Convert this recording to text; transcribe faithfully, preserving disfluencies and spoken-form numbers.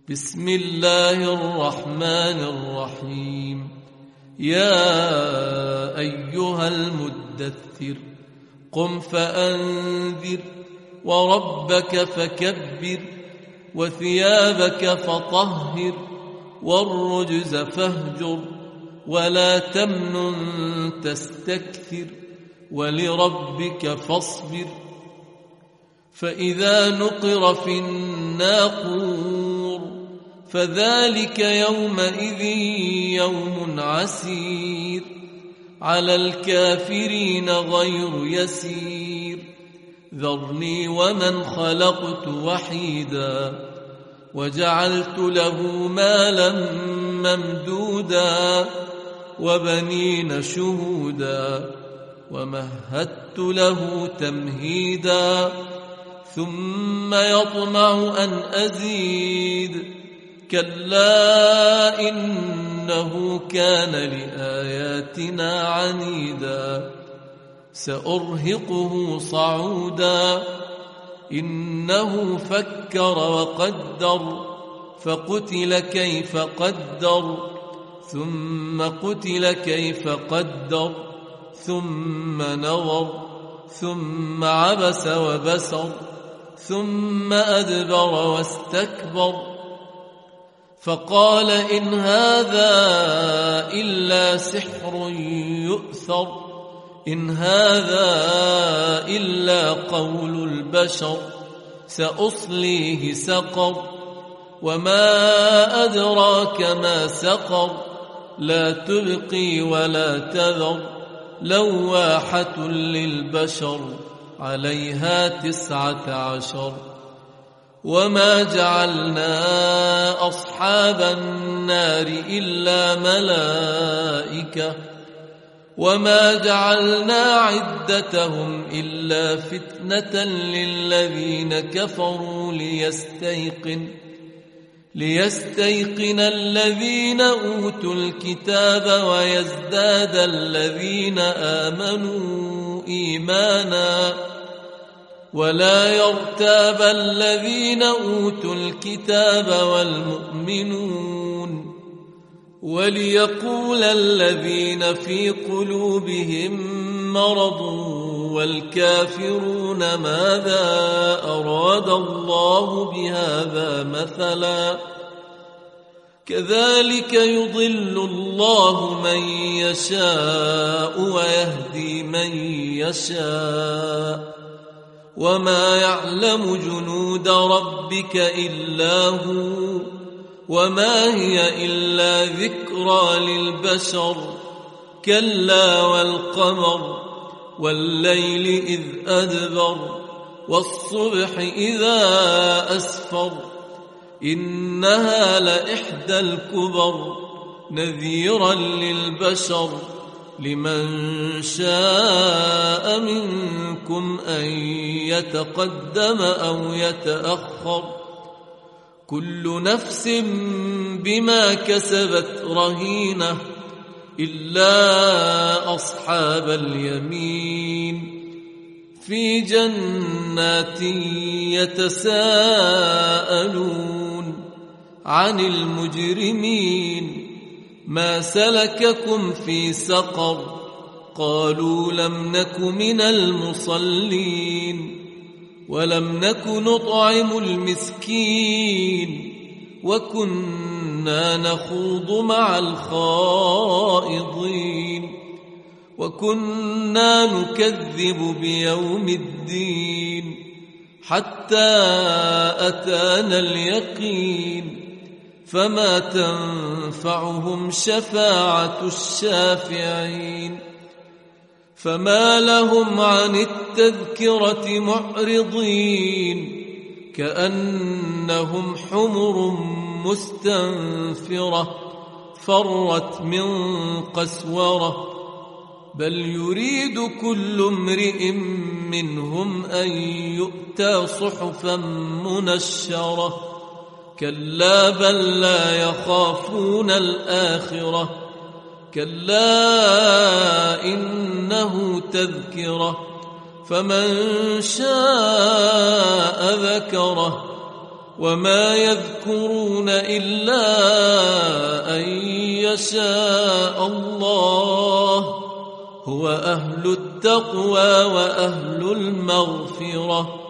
بسم الله الرحمن الرحيم. يا أيها المدثر قم فأنذر وربك فكبر وثيابك فطهر والرجز فاهجر ولا تمنن تستكثر ولربك فاصبر. فإذا نقر في الناقور فذلك يومئذ يوم عسير على الكافرين غير يسير. ذرني ومن خلقت وحيدا وجعلت له مالا ممدودا وبنين شهودا ومهدت له تمهيدا ثم يطمع أن أزيد كلا إنه كان لآياتنا عنيدا سأرهقه صعودا. إنه فكر وقدر فقتل كيف قدر ثم قتل كيف قدر ثم نظر ثم عبس وبسر ثم أدبر واستكبر فقال إن هذا إلا سحر يؤثر إن هذا إلا قول البشر سأصليه سقر وما أدراك ما سقر لا تبقي ولا تذر لواحة للبشر عليها تسعة عشر. وما جعلنا أصحاب النار إلا ملائكة وما جعلنا عدتهم إلا فتنة للذين كفروا ليستيقن ليستيقن الذين أوتوا الكتاب ويزداد الذين آمنوا إيمانا ولا يرتاب الذين أوتوا الكتاب والمؤمنون وليقول الذين في قلوبهم مرض والكافرون ماذا أراد الله بهذا مثلا كذلك يضل الله من يشاء ويهدي من يشاء وما يعلم جنود ربك إلا هو وما هي إلا ذكرى للبشر. كلا والقمر والليل إذ أدبر والصبح إذا أسفر إنها لإحدى الكبر نذيرا للبشر لمن شاء منكم أن يتقدم أو يتأخر كل نفس بما كسبت رهينة إلا أصحاب اليمين في جنات يتساءلون عن المجرمين ما سلككم في سقر قالوا لم نك من المصلين ولم نك نطعم المسكين وكنا نخوض مع الخائضين وكنا نكذب بيوم الدين حتى أتانا اليقين فما تنفعهم شفاعة الشافعين. فما لهم عن التذكرة معرضين كأنهم حمر مستنفرة فرت من قسورة بل يريد كل امرئ منهم أن يؤتى صحفا منشرة كلا بل لا يخافون الآخرة كلا إنه تذكرة فمن شاء ذكره وما يذكرون إلا أن يشاء الله. هو أهل التقوى وأهل المغفرة.